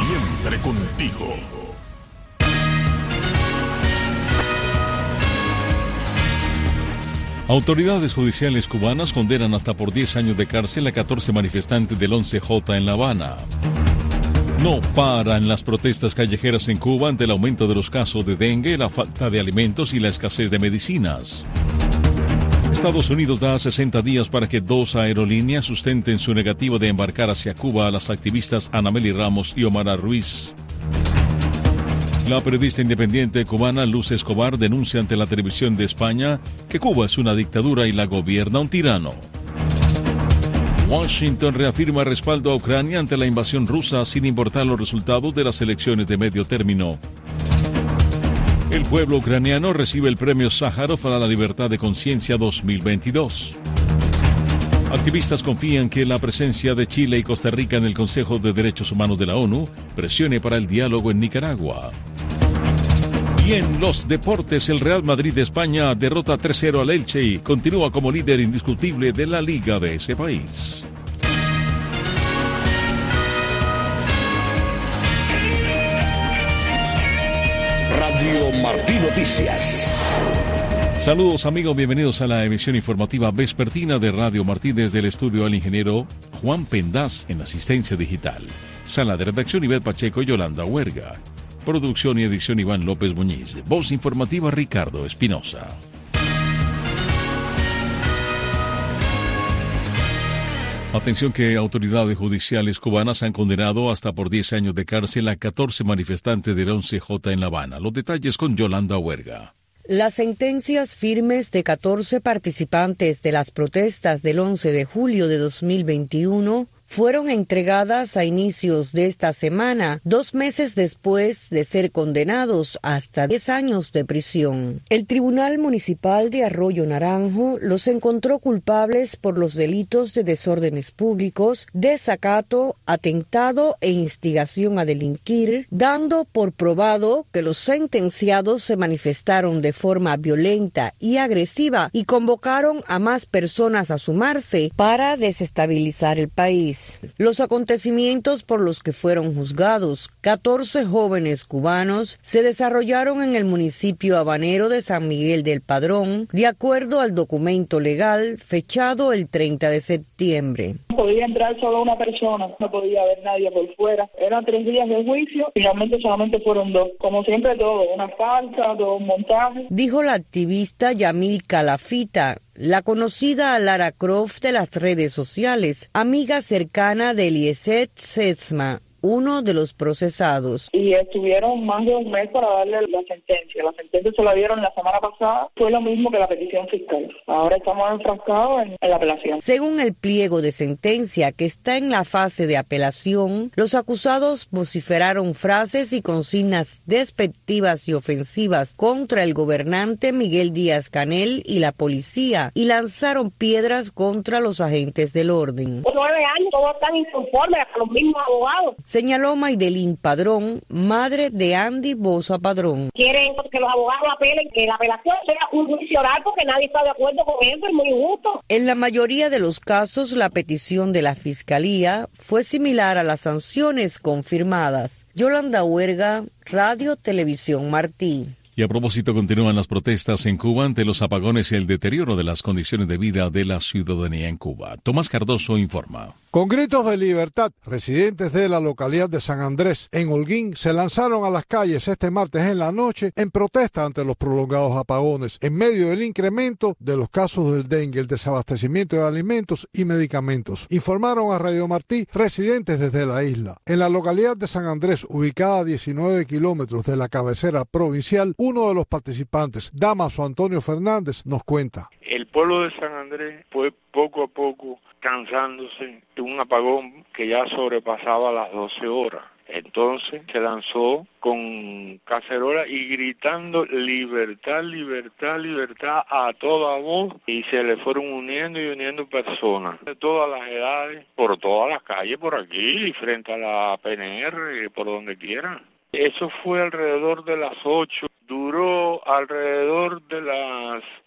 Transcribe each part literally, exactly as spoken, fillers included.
Siempre contigo. Autoridades judiciales cubanas condenan hasta por diez años de cárcel a catorce manifestantes del once J en La Habana. No paran las protestas callejeras en Cuba ante el aumento de los casos de dengue, la falta de alimentos y la escasez de medicinas. Estados Unidos da sesenta días para que dos aerolíneas sustenten su negativa de embarcar hacia Cuba a las activistas Anameli Ramos y Omar Ruiz. La periodista independiente cubana Luz Escobar denuncia ante la televisión de España que Cuba es una dictadura y la gobierna un tirano. Washington reafirma respaldo a Ucrania ante la invasión rusa sin importar los resultados de las elecciones de medio término. El pueblo ucraniano recibe el premio Sájarov a la libertad de conciencia dos mil veintidós. Activistas confían que la presencia de Chile y Costa Rica en el Consejo de Derechos Humanos de la ONU presione para el diálogo en Nicaragua. Y en los deportes, el Real Madrid de España derrota tres cero al Elche y continúa como líder indiscutible de la liga de ese país. Radio Martí Noticias. Saludos amigos, bienvenidos a la emisión informativa vespertina de Radio Martí desde el estudio al ingeniero Juan Pendaz en asistencia digital. Sala de redacción Ivette Pacheco y Yolanda Huerga. Producción y edición Iván López Muñiz. Voz informativa Ricardo Espinosa. Atención que autoridades judiciales cubanas han condenado hasta por diez años de cárcel a catorce manifestantes del once J en La Habana. Los detalles con Yolanda Huerga. Las sentencias firmes de catorce participantes de las protestas del once de julio de dos mil veintiuno fueron entregadas a inicios de esta semana, dos meses después de ser condenados hasta diez años de prisión. El Tribunal Municipal de Arroyo Naranjo los encontró culpables por los delitos de desórdenes públicos, desacato, atentado e instigación a delinquir, dando por probado que los sentenciados se manifestaron de forma violenta y agresiva y convocaron a más personas a sumarse para desestabilizar el país. Los acontecimientos por los que fueron juzgados, catorce jóvenes cubanos, se desarrollaron en el municipio habanero de San Miguel del Padrón, de acuerdo al documento legal fechado el treinta de septiembre. Podía entrar solo una persona, no podía haber nadie por fuera. Eran tres días de juicio, finalmente solamente fueron dos. Como siempre todo, una farsa, todo un montaje. Dijo la activista Yamil Calafita, la conocida Lara Croft de las redes sociales, amiga cercana de Eliezer Setsma, uno de los procesados. Y estuvieron más de un mes para darle la sentencia. La sentencia se la dieron la semana pasada. Fue lo mismo que la petición fiscal. Ahora estamos enfrascados en, en la apelación. Según el pliego de sentencia que está en la fase de apelación, los acusados vociferaron frases y consignas despectivas y ofensivas contra el gobernante Miguel Díaz-Canel y la policía y lanzaron piedras contra los agentes del orden. Por nueve años todos están inconformes a los mismos abogados. Señaló Maydelín Padrón, madre de Andy Bosa Padrón. Quieren que los abogados apelen, que la apelación sea un juicio oral porque nadie está de acuerdo con eso, es muy injusto. En la mayoría de los casos, la petición de la Fiscalía fue similar a las sanciones confirmadas. Yolanda Huerga, Radio Televisión Martí. Y a propósito, continúan las protestas en Cuba ante los apagones y el deterioro de las condiciones de vida de la ciudadanía en Cuba. Tomás Cardoso informa. Con gritos de libertad, residentes de la localidad de San Andrés, en Holguín, se lanzaron a las calles este martes en la noche en protesta ante los prolongados apagones, en medio del incremento de los casos del dengue, el desabastecimiento de alimentos y medicamentos. Informaron a Radio Martí residentes desde la isla. En la localidad de San Andrés, ubicada a diecinueve kilómetros de la cabecera provincial, uno de los participantes, Damaso Antonio Fernández, nos cuenta. El pueblo de San Andrés fue poco a poco cansándose de un apagón que ya sobrepasaba las doce horas. Entonces se lanzó con cacerola y gritando libertad, libertad, libertad a toda voz, y se le fueron uniendo y uniendo personas de todas las edades, por todas las calles, por aquí, frente a la P N R, por donde quiera. Eso fue alrededor de las ocho, duró alrededor de las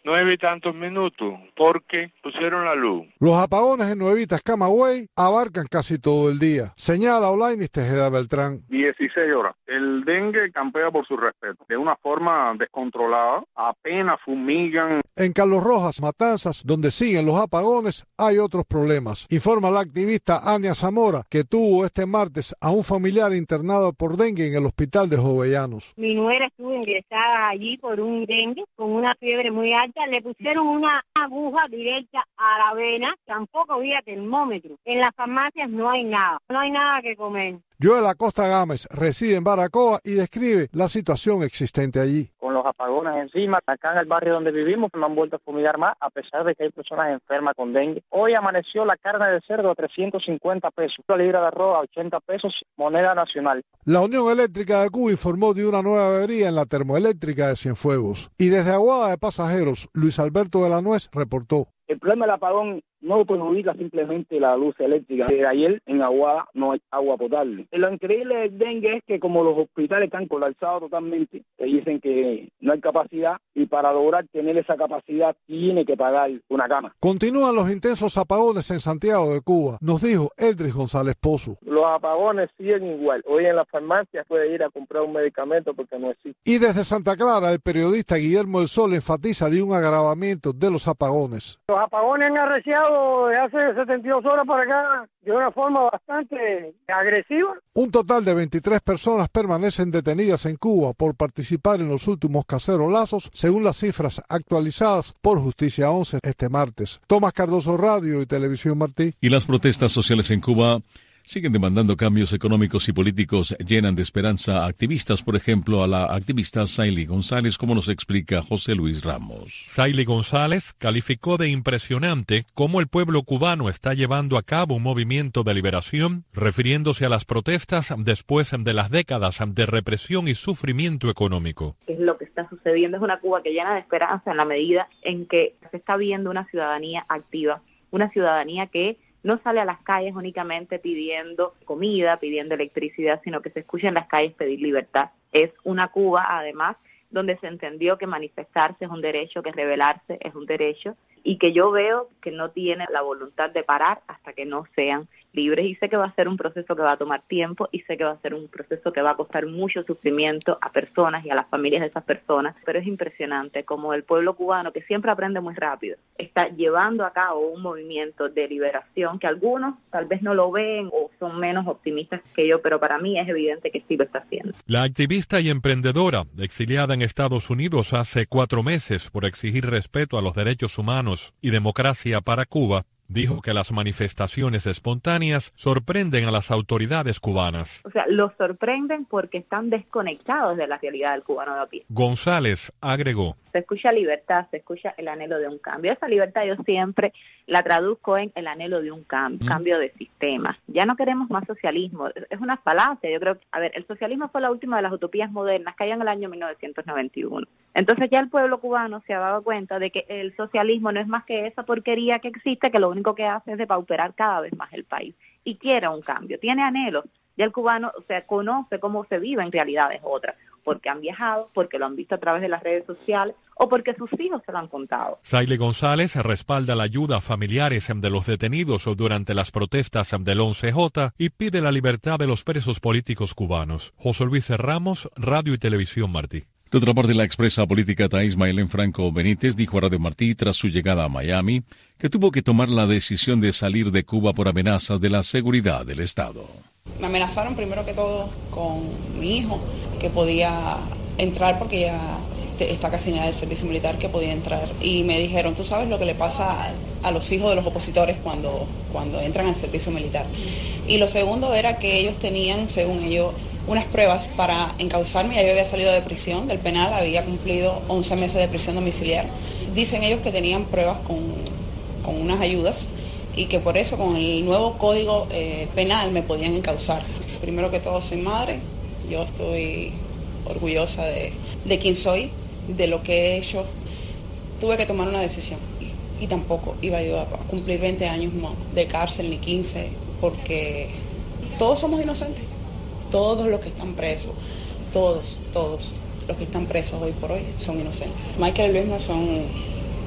nueve y tantos minutos porque pusieron la luz. Los apagones en Nuevitas, Camagüey, abarcan casi todo el día. Señala Olainis Tejeda Beltrán. dieciséis horas. El dengue campea por su respeto, de una forma descontrolada, apenas fumigan. En Carlos Rojas, Matanzas, donde siguen los apagones, hay otros problemas. Informa la activista Ania Zamora, que tuvo este martes a un familiar internado por dengue en el hospital de Jovellanos. Mi nuera estuvo ingresada allí por un dengue, con una fiebre muy alta. Le pusieron una aguja directa a la vena, tampoco había termómetro. En las farmacias no hay nada, no hay nada que comer. Joel Acosta Gámez reside en Baracoa y describe la situación existente allí. Con los apagones encima, acá en el barrio donde vivimos me han vuelto a fumigar más, a pesar de que hay personas enfermas con dengue. Hoy amaneció la carne de cerdo a trescientos cincuenta pesos, la libra de arroz a ochenta pesos, moneda nacional. La Unión Eléctrica de Cuba informó de una nueva avería en la termoeléctrica de Cienfuegos. Y desde Aguada de Pasajeros, Luis Alberto de la Nuez reportó. El problema del apagón no perjudica simplemente la luz eléctrica. Desde ayer en Aguada no hay agua potable. Lo increíble del dengue es que como los hospitales están colapsados totalmente, dicen que no hay capacidad y para lograr tener esa capacidad tiene que pagar una cama. Continúan los intensos apagones en Santiago de Cuba, nos dijo Eldris González Pozo. Los apagones siguen igual. Hoy en la farmacia puede ir a comprar un medicamento porque no existe. Y desde Santa Clara, el periodista Guillermo El Sol enfatiza de un agravamiento de los apagones. Los apagones han arreciado de hace setenta y dos horas para acá de una forma bastante agresiva. Un total de veintitrés personas permanecen detenidas en Cuba por participar en los últimos cacerolazos, según las cifras actualizadas por Justicia once este martes. Tomás Cardoso, Radio y Televisión Martí. Y las protestas sociales en Cuba siguen demandando cambios económicos y políticos, llenan de esperanza a activistas, por ejemplo, a la activista Saily González, como nos explica José Luis Ramos. Saily González calificó de impresionante cómo el pueblo cubano está llevando a cabo un movimiento de liberación, refiriéndose a las protestas después de las décadas de represión y sufrimiento económico. Es lo que está sucediendo, es una Cuba que llena de esperanza en la medida en que se está viendo una ciudadanía activa, una ciudadanía que no sale a las calles únicamente pidiendo comida, pidiendo electricidad, sino que se escucha en las calles pedir libertad. Es una Cuba, además, donde se entendió que manifestarse es un derecho, que rebelarse es un derecho, y que yo veo que no tiene la voluntad de parar hasta que no sean libres. Y sé que va a ser un proceso que va a tomar tiempo, y sé que va a ser un proceso que va a costar mucho sufrimiento a personas y a las familias de esas personas, pero es impresionante como el pueblo cubano, que siempre aprende muy rápido, está llevando a cabo un movimiento de liberación que algunos tal vez no lo ven o son menos optimistas que yo, pero para mí es evidente que sí lo está haciendo. La activista y emprendedora, exiliada en Estados Unidos hace cuatro meses por exigir respeto a los derechos humanos y democracia para Cuba, dijo que las manifestaciones espontáneas sorprenden a las autoridades cubanas. O sea, los sorprenden porque están desconectados de la realidad del cubano de a pie. González agregó. Se escucha libertad, se escucha el anhelo de un cambio. Esa libertad yo siempre la traduzco en el anhelo de un cambio, mm. cambio de sistema. Ya no queremos más socialismo, es una falacia. Yo creo que, a ver, el socialismo fue la última de las utopías modernas, cayó en el año mil novecientos noventa y uno. Entonces ya el pueblo cubano se ha dado cuenta de que el socialismo no es más que esa porquería que existe, que lo único que hace es depauperar cada vez más el país. Y quiere un cambio, tiene anhelos. Ya el cubano, o sea, conoce cómo se vive en realidades otras, porque han viajado, porque lo han visto a través de las redes sociales o porque sus hijos se lo han contado. Saily González respalda la ayuda a familiares de los detenidos durante las protestas del once J y pide la libertad de los presos políticos cubanos. José Luis Ramos, Radio y Televisión Martí. De otra parte, la expresa política Thais Maylén Franco Benítez dijo a Radio Martí tras su llegada a Miami que tuvo que tomar la decisión de salir de Cuba por amenazas de la seguridad del Estado. Me amenazaron primero que todo con mi hijo, que podía entrar porque ya está casi en el servicio militar, que podía entrar. Y me dijeron, tú sabes lo que le pasa a los hijos de los opositores cuando, cuando entran al servicio militar. Y lo segundo era que ellos tenían, según ellos, unas pruebas para encauzarme. Ya yo había salido de prisión, del penal, había cumplido once meses de prisión domiciliar. Dicen ellos que tenían pruebas con, con unas ayudas y que por eso con el nuevo código eh, penal me podían encauzar. Primero que todo soy madre, yo estoy orgullosa de, de quién soy, de lo que he hecho. Tuve que tomar una decisión y, y tampoco iba yo a cumplir veinte años de cárcel ni quince, porque todos somos inocentes. Todos los que están presos, todos, todos los que están presos hoy por hoy son inocentes. Michael y Luisma son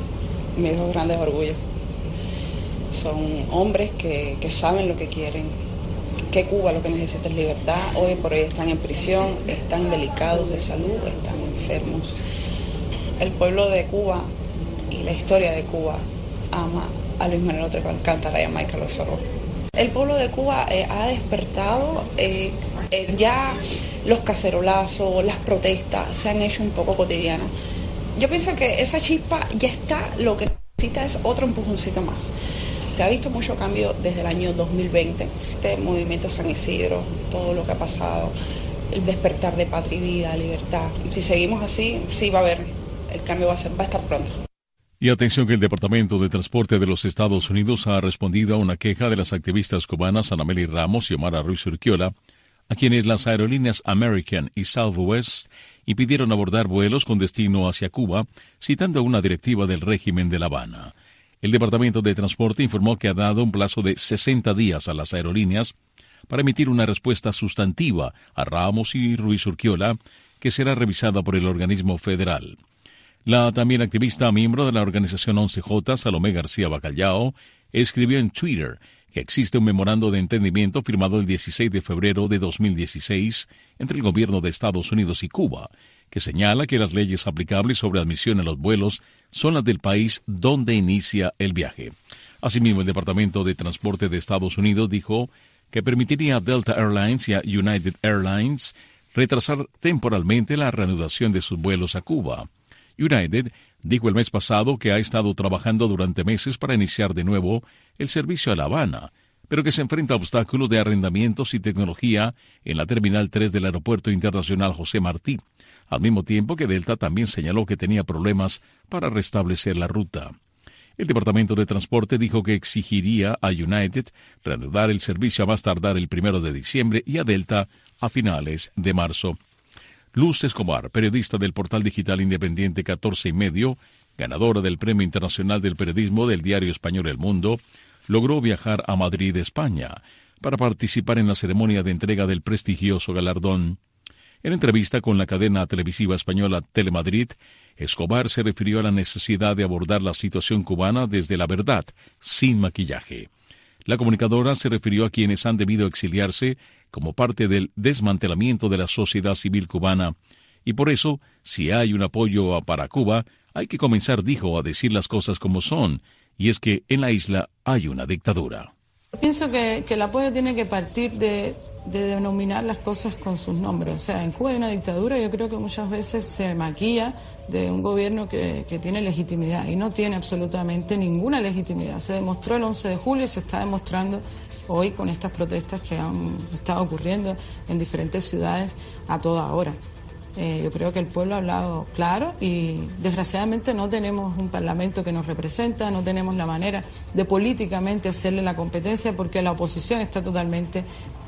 mis dos grandes orgullos. Son hombres que, que saben lo que quieren, que Cuba lo que necesita es libertad. Hoy por hoy están en prisión, están delicados de salud, están enfermos. El pueblo de Cuba y la historia de Cuba ama a Luis Manuel Otero Alcántara y a Michael Osorno. El pueblo de Cuba eh, ha despertado, eh, eh, ya los cacerolazos, las protestas se han hecho un poco cotidianas. Yo pienso que esa chispa ya está, lo que necesita es otro empujoncito más. Se ha visto mucho cambio desde el año dos mil veinte, este movimiento San Isidro, todo lo que ha pasado, el despertar de patria y vida, libertad. Si seguimos así, sí va a haber, el cambio va a, ser, va a estar pronto. Y atención que el Departamento de Transporte de los Estados Unidos ha respondido a una queja de las activistas cubanas Anameli Ramos y Omara Ruiz Urquiola, a quienes las aerolíneas American y Southwest impidieron abordar vuelos con destino hacia Cuba, citando una directiva del régimen de La Habana. El Departamento de Transporte informó que ha dado un plazo de sesenta días a las aerolíneas para emitir una respuesta sustantiva a Ramos y Ruiz Urquiola, que será revisada por el organismo federal. La también activista miembro de la organización once J, Salomé García Bacallao, escribió en Twitter que existe un memorando de entendimiento firmado el dieciséis de febrero de dos mil dieciséis entre el gobierno de Estados Unidos y Cuba, que señala que las leyes aplicables sobre admisión a los vuelos son las del país donde inicia el viaje. Asimismo, el Departamento de Transporte de Estados Unidos dijo que permitiría a Delta Airlines y a United Airlines retrasar temporalmente la reanudación de sus vuelos a Cuba. United dijo el mes pasado que ha estado trabajando durante meses para iniciar de nuevo el servicio a La Habana, pero que se enfrenta a obstáculos de arrendamientos y tecnología en la Terminal tres del Aeropuerto Internacional José Martí, al mismo tiempo que Delta también señaló que tenía problemas para restablecer la ruta. El Departamento de Transporte dijo que exigiría a United reanudar el servicio a más tardar el primero de diciembre y a Delta a finales de marzo. Luz Escobar, periodista del portal digital independiente catorce y medio, ganadora del Premio Internacional del Periodismo del diario español El Mundo, logró viajar a Madrid, España, para participar en la ceremonia de entrega del prestigioso galardón. En entrevista con la cadena televisiva española Telemadrid, Escobar se refirió a la necesidad de abordar la situación cubana desde la verdad, sin maquillaje. La comunicadora se refirió a quienes han debido exiliarse como parte del desmantelamiento de la sociedad civil cubana, y por eso, si hay un apoyo para Cuba, hay que comenzar, dijo, a decir las cosas como son, y es que en la isla hay una dictadura. Pienso que, que el apoyo tiene que partir de, de denominar las cosas con sus nombres. O sea, en Cuba hay una dictadura y yo creo que muchas veces se maquilla de un gobierno que, que tiene legitimidad, y no tiene absolutamente ninguna legitimidad. Se demostró el once de julio y se está demostrando hoy con estas protestas que han estado ocurriendo en diferentes ciudades a toda hora. Eh, yo creo que el pueblo ha hablado claro y desgraciadamente no tenemos un parlamento que nos representa, no tenemos la manera de políticamente hacerle la competencia porque la oposición está totalmente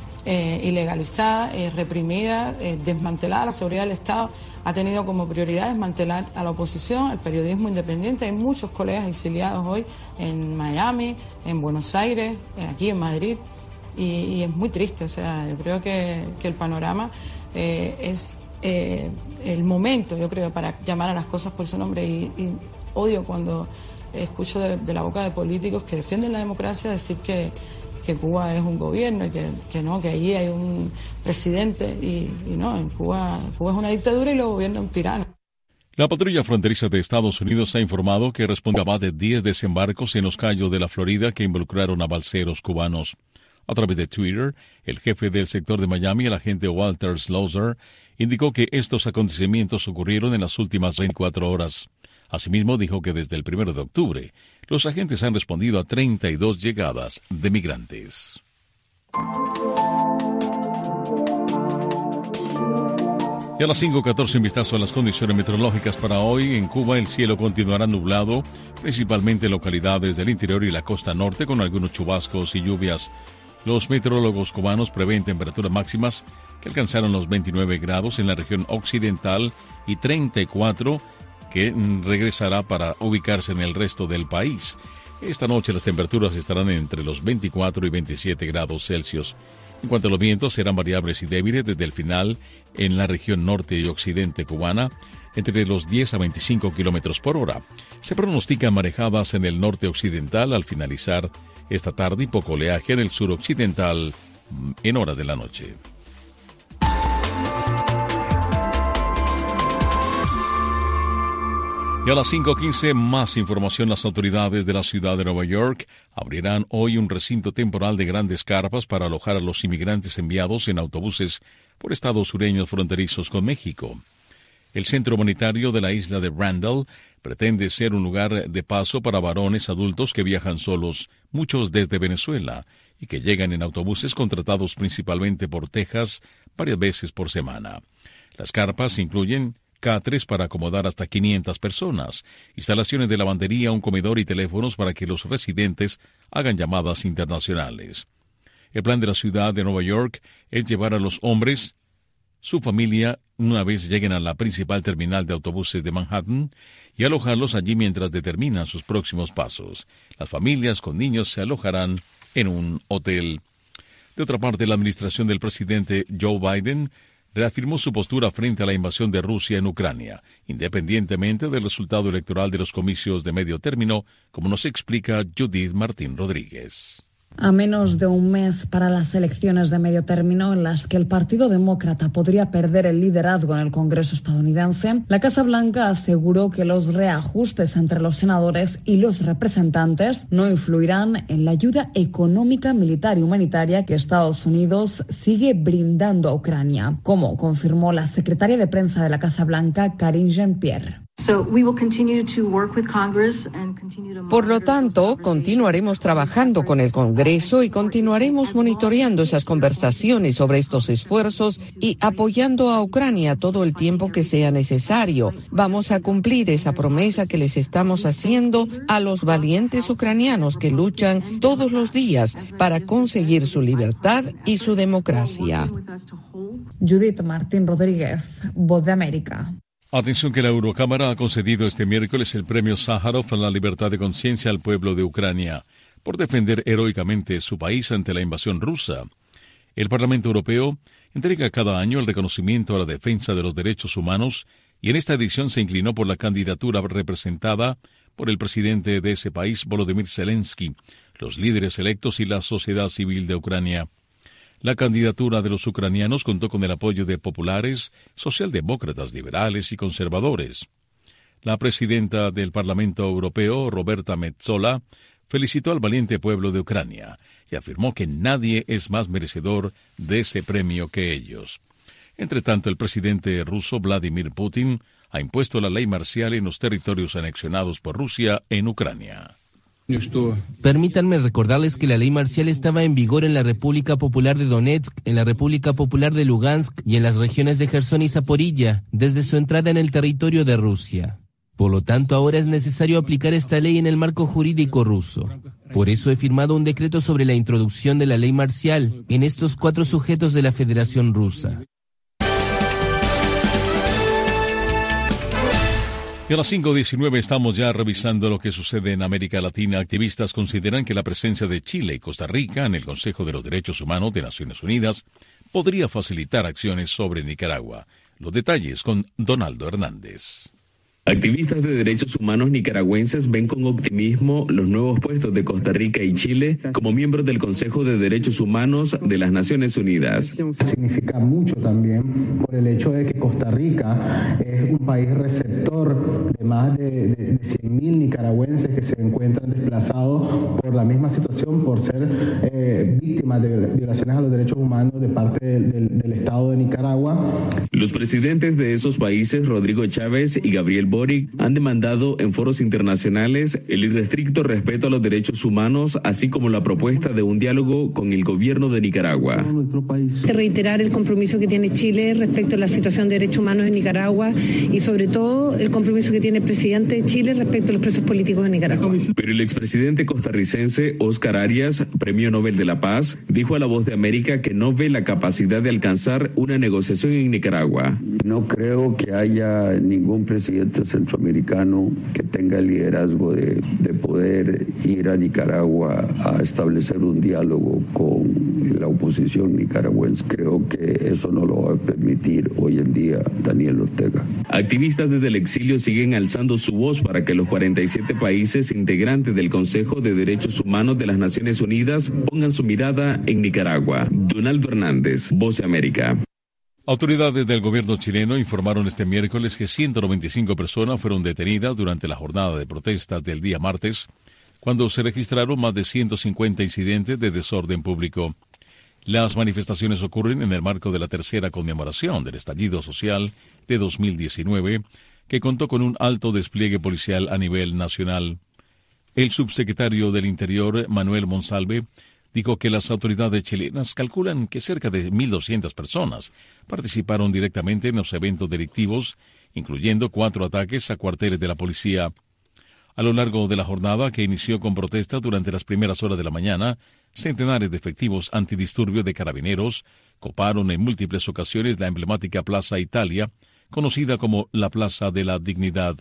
eh, ilegalizada, eh, reprimida, eh, desmantelada. La seguridad del Estado ha tenido como prioridad desmantelar a la oposición, al periodismo independiente. Hay muchos colegas exiliados hoy en Miami, en Buenos Aires, aquí en Madrid, y, y es muy triste. O sea, yo creo que, que el panorama eh, es eh, el momento, yo creo, para llamar a las cosas por su nombre, y, y odio cuando escucho de, de la boca de políticos que defienden la democracia decir que que Cuba es un gobierno y que, que no, que allí hay un presidente y, y no, en Cuba, Cuba es una dictadura y lo gobierna un tirano. La patrulla fronteriza de Estados Unidos ha informado que responde a más de diez desembarcos en los Cayos de la Florida que involucraron a balseros cubanos. A través de Twitter, el jefe del sector de Miami, el agente Walter Slaughter, indicó que estos acontecimientos ocurrieron en las últimas veinticuatro horas. Asimismo, dijo que desde el primero de octubre, los agentes han respondido a treinta y dos llegadas de migrantes. Y a las cinco catorce, un vistazo a las condiciones meteorológicas para hoy. En Cuba el cielo continuará nublado, principalmente en localidades del interior y la costa norte, con algunos chubascos y lluvias. Los meteorólogos cubanos prevén temperaturas máximas que alcanzaron los veintinueve grados en la región occidental y treinta y cuatro que regresará para ubicarse en el resto del país. Esta noche las temperaturas estarán entre los veinticuatro y veintisiete grados Celsius. En cuanto a los vientos, serán variables y débiles desde el final en la región norte y occidente cubana, entre los diez a veinticinco kilómetros por hora. Se pronostican marejadas en el norte occidental al finalizar esta tarde y poco oleaje en el sur occidental en horas de la noche. Y a las cinco quince, más información. Las autoridades de la ciudad de Nueva York abrirán hoy un recinto temporal de grandes carpas para alojar a los inmigrantes enviados en autobuses por estados sureños fronterizos con México. El centro humanitario de la isla de Randall pretende ser un lugar de paso para varones adultos que viajan solos, muchos desde Venezuela, y que llegan en autobuses contratados principalmente por Texas varias veces por semana. Las carpas incluyen catres para acomodar hasta quinientas personas, instalaciones de lavandería, un comedor y teléfonos para que los residentes hagan llamadas internacionales. El plan de la ciudad de Nueva York es llevar a los hombres, su familia, una vez lleguen a la principal terminal de autobuses de Manhattan, y alojarlos allí mientras determinan sus próximos pasos. Las familias con niños se alojarán en un hotel. De otra parte, la administración del presidente Joe Biden reafirmó su postura frente a la invasión de Rusia en Ucrania, independientemente del resultado electoral de los comicios de medio término, como nos explica Judith Martín Rodríguez. A menos de un mes para las elecciones de medio término en las que el Partido Demócrata podría perder el liderazgo en el Congreso estadounidense, la Casa Blanca aseguró que los reajustes entre los senadores y los representantes no influirán en la ayuda económica, militar y humanitaria que Estados Unidos sigue brindando a Ucrania, como confirmó la secretaria de prensa de la Casa Blanca, Karine Jean-Pierre. Por lo tanto, continuaremos trabajando con el Congreso y continuaremos monitoreando esas conversaciones sobre estos esfuerzos y apoyando a Ucrania todo el tiempo que sea necesario. Vamos a cumplir esa promesa que les estamos haciendo a los valientes ucranianos que luchan todos los días para conseguir su libertad y su democracia. Judith Martín Rodríguez, Voz de América. Atención que la Eurocámara ha concedido este miércoles el premio Sájarov a la libertad de conciencia al pueblo de Ucrania por defender heroicamente su país ante la invasión rusa. El Parlamento Europeo entrega cada año el reconocimiento a la defensa de los derechos humanos y en esta edición se inclinó por la candidatura representada por el presidente de ese país, Volodymyr Zelensky, los líderes electos y la sociedad civil de Ucrania. La candidatura de los ucranianos contó con el apoyo de populares, socialdemócratas, liberales y conservadores. La presidenta del Parlamento Europeo, Roberta Metsola, felicitó al valiente pueblo de Ucrania y afirmó que nadie es más merecedor de ese premio que ellos. Entre tanto, el presidente ruso Vladimir Putin ha impuesto la ley marcial en los territorios anexionados por Rusia en Ucrania. Permítanme recordarles que la ley marcial estaba en vigor en la República Popular de Donetsk, en la República Popular de Lugansk y en las regiones de Jersón y Zaporilla, desde su entrada en el territorio de Rusia. Por lo tanto, ahora es necesario aplicar esta ley en el marco jurídico ruso. Por eso he firmado un decreto sobre la introducción de la ley marcial en estos cuatro sujetos de la Federación Rusa. Y a las cinco diecinueve estamos ya revisando lo que sucede en América Latina. Activistas consideran que la presencia de Chile y Costa Rica en el Consejo de los Derechos Humanos de Naciones Unidas podría facilitar acciones sobre Nicaragua. Los detalles con Donaldo Hernández. Activistas de derechos humanos nicaragüenses ven con optimismo los nuevos puestos de Costa Rica y Chile como miembros del Consejo de Derechos Humanos de las Naciones Unidas. Significa mucho también por el hecho de que Costa Rica es un país receptor de más de, de, de cien mil nicaragüenses que se encuentran desplazados por la misma situación, por ser eh, víctimas de violaciones a los derechos humanos de parte del, del, del Estado de Nicaragua. Los presidentes de esos países, Rodrigo Chávez y Gabriel Boric, han demandado en foros internacionales el irrestricto respeto a los derechos humanos, así como la propuesta de un diálogo con el gobierno de Nicaragua. Reiterar el compromiso que tiene Chile respecto a la situación de derechos humanos en Nicaragua y sobre todo el compromiso que tiene el presidente de Chile respecto a los presos políticos en Nicaragua. Pero el expresidente costarricense Óscar Arias, Premio Nobel de la Paz, dijo a La Voz de América que no ve la capacidad de alcanzar una negociación en Nicaragua. Nicaragua. No creo que haya ningún presidente centroamericano que tenga el liderazgo de, de poder ir a Nicaragua a establecer un diálogo con la oposición nicaragüense. Creo que eso no lo va a permitir hoy en día Daniel Ortega. Activistas desde el exilio siguen alzando su voz para que los cuarenta y siete países integrantes del Consejo de Derechos Humanos de las Naciones Unidas pongan su mirada en Nicaragua. Donaldo Hernández, Voz de América. Autoridades del gobierno chileno informaron este miércoles que ciento noventa y cinco personas fueron detenidas durante la jornada de protestas del día martes, cuando se registraron más de ciento cincuenta incidentes de desorden público. Las manifestaciones ocurren en el marco de la tercera conmemoración del estallido social de dos mil diecinueve, que contó con un alto despliegue policial a nivel nacional. El subsecretario del Interior, Manuel Monsalve, dijo que las autoridades chilenas calculan que cerca de mil doscientas personas participaron directamente en los eventos delictivos, incluyendo cuatro ataques a cuarteles de la policía. A lo largo de la jornada, que inició con protestas durante las primeras horas de la mañana, centenares de efectivos antidisturbios de carabineros coparon en múltiples ocasiones la emblemática Plaza Italia, conocida como la Plaza de la Dignidad.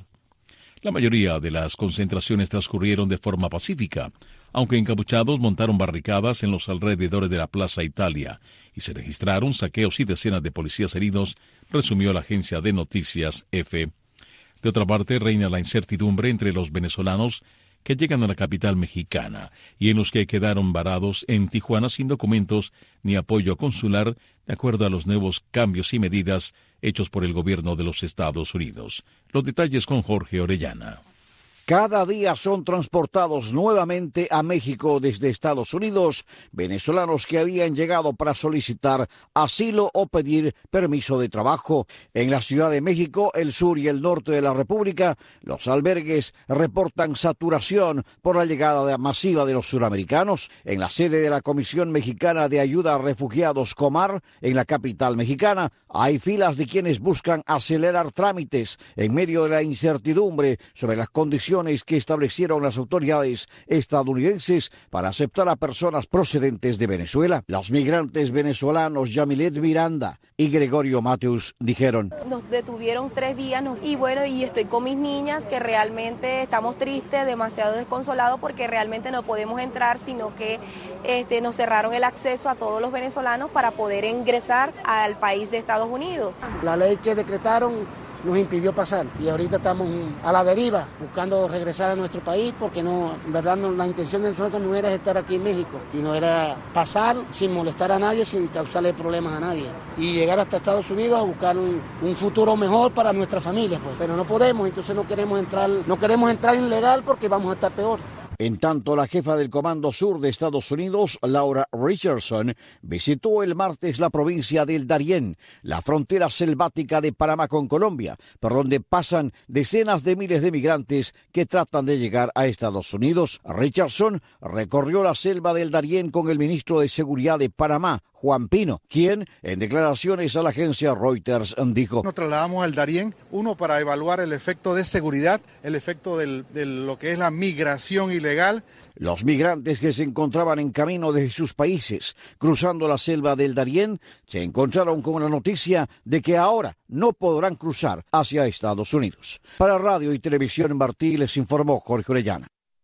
La mayoría de las concentraciones transcurrieron de forma pacífica, aunque encapuchados montaron barricadas en los alrededores de la Plaza Italia y se registraron saqueos y decenas de policías heridos, resumió la agencia de noticias EFE. De otra parte, reina la incertidumbre entre los venezolanos que llegan a la capital mexicana y en los que quedaron varados en Tijuana sin documentos ni apoyo consular, de acuerdo a los nuevos cambios y medidas hechos por el gobierno de los Estados Unidos. Los detalles con Jorge Orellana. Cada día son transportados nuevamente a México desde Estados Unidos venezolanos que habían llegado para solicitar asilo o pedir permiso de trabajo. En la Ciudad de México, el sur y el norte de la República, los albergues reportan saturación por la llegada masiva de los suramericanos. En la sede de la Comisión Mexicana de Ayuda a Refugiados, Comar, en la capital mexicana, hay filas de quienes buscan acelerar trámites en medio de la incertidumbre sobre las condiciones que establecieron las autoridades estadounidenses para aceptar a personas procedentes de Venezuela. Los migrantes venezolanos Yamilet Miranda y Gregorio Mateus dijeron: nos detuvieron tres días no, y bueno, y estoy con mis niñas que realmente estamos tristes, demasiado desconsolados porque realmente no podemos entrar, sino que este, nos cerraron el acceso a todos los venezolanos para poder ingresar al país de Estados Unidos. La ley que decretaron nos impidió pasar y ahorita estamos a la deriva buscando regresar a nuestro país porque no, en verdad no, la intención de nosotros no era estar aquí en México, sino era pasar sin molestar a nadie, sin causarle problemas a nadie y llegar hasta Estados Unidos a buscar un, un futuro mejor para nuestra familia, pues. Pero no podemos, entonces no queremos entrar, no queremos entrar ilegal porque vamos a estar peor. En tanto, la jefa del Comando Sur de Estados Unidos, Laura Richardson, visitó el martes la provincia del Darién, la frontera selvática de Panamá con Colombia, por donde pasan decenas de miles de migrantes que tratan de llegar a Estados Unidos. Richardson recorrió la selva del Darién con el ministro de Seguridad de Panamá, Juan Pino, quien, en declaraciones a la agencia Reuters, dijo: nos trasladamos al Darién, uno, para evaluar el efecto de seguridad, el efecto del, de lo que es la migración ilegal. Los migrantes que se encontraban en camino desde sus países, cruzando la selva del Darién, se encontraron con la noticia de que ahora no podrán cruzar hacia Estados Unidos. Para Radio y Televisión Martí les informó Jorge Orellana.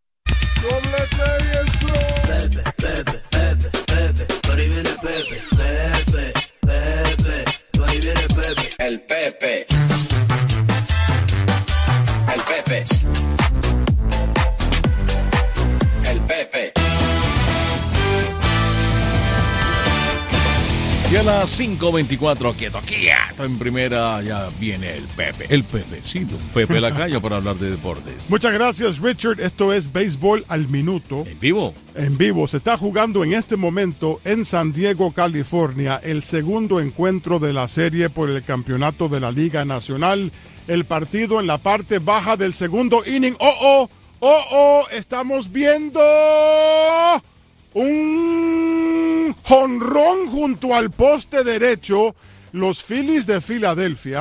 Pepe, Pepe, Pepe, Pepe, por ahí viene Pepe, Pepe, Pepe, por ahí viene Pepe. El Pepe, el Pepe, el Pepe. Y a las cinco veinticuatro, quieto, quieto, en primera ya viene el Pepe, el Pepecito, Pepe Lacayo para hablar de deportes. Muchas gracias, Richard. Esto es Béisbol al Minuto. ¿En vivo? En vivo. Se está jugando en este momento en San Diego, California, el segundo encuentro de la serie por el campeonato de la Liga Nacional. El partido en la parte baja del segundo inning. ¡Oh, oh! ¡Oh, oh! Estamos viendo un jonrón junto al poste derecho. Los Phillies de Filadelfia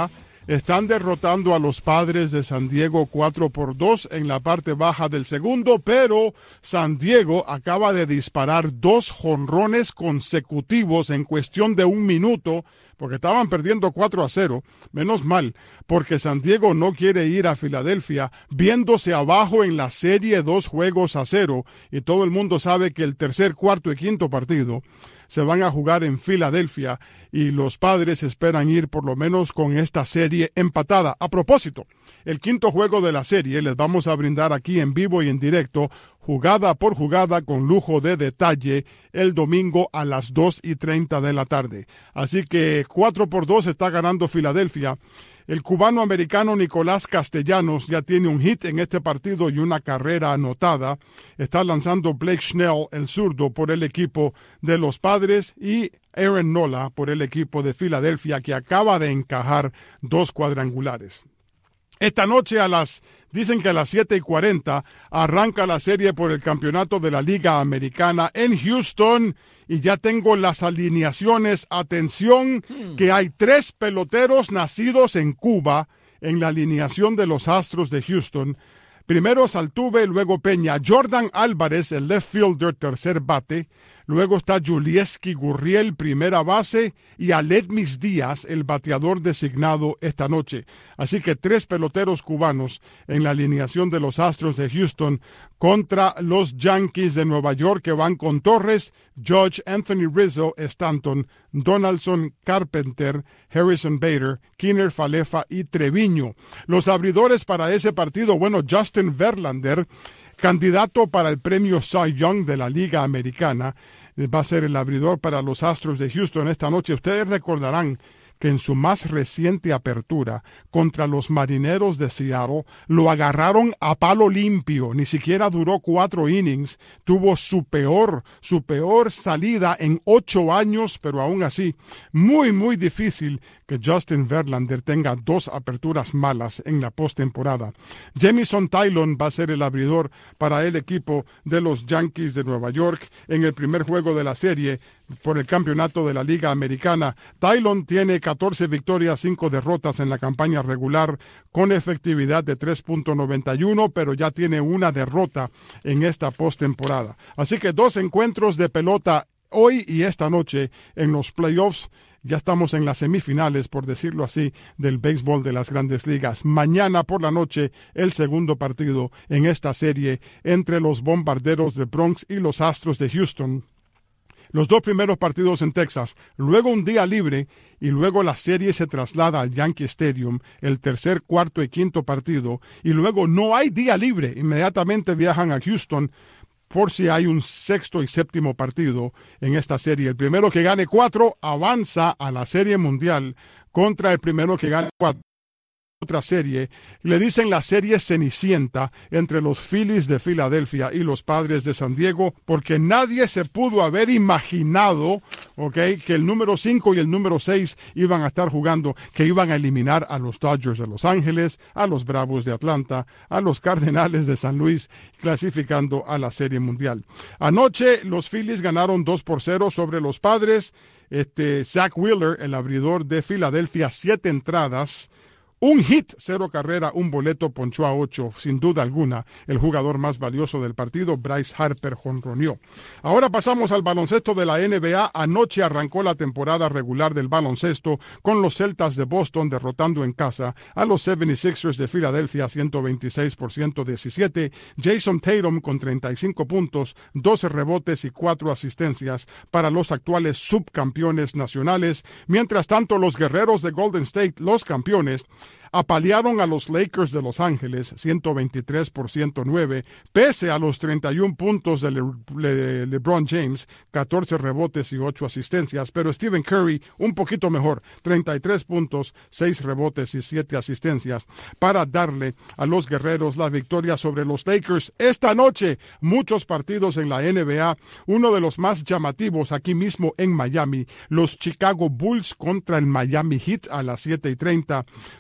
están derrotando a los Padres de San Diego cuatro por dos en la parte baja del segundo, pero San Diego acaba de disparar dos jonrones consecutivos en cuestión de un minuto, porque estaban perdiendo cuatro a cero, menos mal, porque San Diego no quiere ir a Filadelfia viéndose abajo en la serie dos juegos a cero, y todo el mundo sabe que el tercer, cuarto y quinto partido se van a jugar en Filadelfia y los Padres esperan ir por lo menos con esta serie empatada. A propósito, el quinto juego de la serie les vamos a brindar aquí en vivo y en directo, jugada por jugada con lujo de detalle, el domingo a las dos y treinta de la tarde. Así que cuatro por dos está ganando Filadelfia. El cubano-americano Nicolás Castellanos ya tiene un hit en este partido y una carrera anotada. Está lanzando Blake Snell, el zurdo, por el equipo de los Padres, y Aaron Nola por el equipo de Filadelfia, que acaba de encajar dos cuadrangulares. Esta noche a las, dicen que a las siete y cuarenta, arranca la serie por el campeonato de la Liga Americana en Houston. Y ya tengo las alineaciones. Atención, que hay tres peloteros nacidos en Cuba en la alineación de los Astros de Houston. Primero Altuve, luego Peña. Jordan Álvarez, el left fielder, tercer bate. Luego está Julieski Gurriel, primera base, y Aledmis Díaz, el bateador designado esta noche. Así que tres peloteros cubanos en la alineación de los Astros de Houston contra los Yankees de Nueva York, que van con Torres, Judge, Anthony Rizzo, Stanton, Donaldson, Carpenter, Harrison Bader, Kiner Falefa y Treviño. Los abridores para ese partido, bueno, Justin Verlander, candidato para el premio Cy Young de la Liga Americana, va a ser el abridor para los Astros de Houston esta noche. Ustedes recordarán que en su más reciente apertura contra los Marineros de Seattle lo agarraron a palo limpio, ni siquiera duró cuatro innings, tuvo su peor, su peor salida en ocho años, pero aún así, muy, muy difícil que Justin Verlander tenga dos aperturas malas en la postemporada. Jamison Tylon va a ser el abridor para el equipo de los Yankees de Nueva York en el primer juego de la serie por el campeonato de la Liga Americana. Tylon tiene catorce victorias, cinco derrotas en la campaña regular con efectividad de tres punto noventa y uno, pero ya tiene una derrota en esta postemporada. Así que dos encuentros de pelota hoy y esta noche en los playoffs. Ya estamos en las semifinales, por decirlo así, del béisbol de las Grandes Ligas. Mañana por la noche, el segundo partido en esta serie entre los Bombarderos de Bronx y los Astros de Houston. Los dos primeros partidos en Texas, luego un día libre y luego la serie se traslada al Yankee Stadium, el tercer, cuarto y quinto partido, y luego no hay día libre, inmediatamente viajan a Houston por si hay un sexto y séptimo partido en esta serie. El primero que gane cuatro avanza a la Serie Mundial contra el primero que gane cuatro. Otra serie, le dicen la serie Cenicienta entre los Phillies de Filadelfia y los Padres de San Diego, porque nadie se pudo haber imaginado, okay, que el número cinco y el número seis iban a estar jugando, que iban a eliminar a los Dodgers de Los Ángeles, a los Bravos de Atlanta, a los Cardenales de San Luis, clasificando a la Serie Mundial. Anoche los Phillies ganaron dos por cero sobre los Padres. Este, Zach Wheeler, el abridor de Filadelfia, siete entradas, un hit, cero carrera, un boleto, ponchó a ocho, sin duda alguna, el jugador más valioso del partido, Bryce Harper, jonroneó. Ahora pasamos al baloncesto de la N B A. Anoche arrancó la temporada regular del baloncesto con los Celtas de Boston derrotando en casa a los setenta y seis ers de Filadelfia, ciento veintiséis por ciento diecisiete. Jason Tatum con treinta y cinco puntos, doce rebotes y cuatro asistencias para los actuales subcampeones nacionales. Mientras tanto, los guerreros de Golden State, los campeones, apalearon a los Lakers de Los Ángeles, ciento veintitrés por ciento nueve, pese a los treinta y uno puntos de Le Le LeBron James, catorce rebotes y ocho asistencias, pero Stephen Curry un poquito mejor, treinta y tres puntos, seis rebotes y siete asistencias, para darle a los guerreros la victoria sobre los Lakers. Esta noche, muchos partidos en la N B A, uno de los más llamativos aquí mismo en Miami, los Chicago Bulls contra el Miami Heat a las siete y treinta, todo con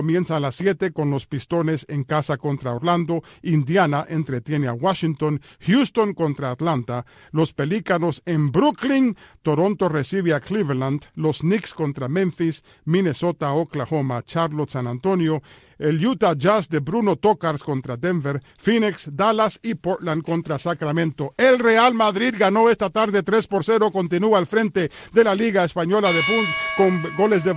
comienza a las siete con los Pistones en casa contra Orlando. Indiana entretiene a Washington. Houston contra Atlanta. Los Pelícanos en Brooklyn. Toronto recibe a Cleveland. Los Knicks contra Memphis. Minnesota, Oklahoma. Charlotte, San Antonio. El Utah Jazz de Bruno Tokars contra Denver, Phoenix, Dallas y Portland contra Sacramento. El Real Madrid ganó esta tarde tres por cero, continúa al frente de la Liga Española de Punt con goles de